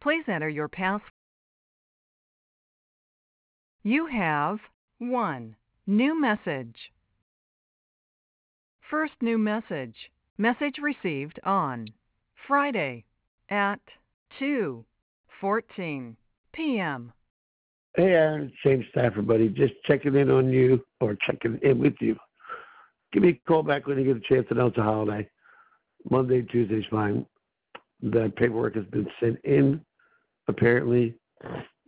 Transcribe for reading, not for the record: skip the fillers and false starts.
Please enter your password. You have 1. New message. First new message. Message received on Friday at 2:14 p.m. Hey, Aaron, same Stafford, buddy. Just checking in on you or checking in with you. Give me a call back when you get a chance. I know it's a holiday. Monday, Tuesday's fine. The paperwork has been sent in, apparently.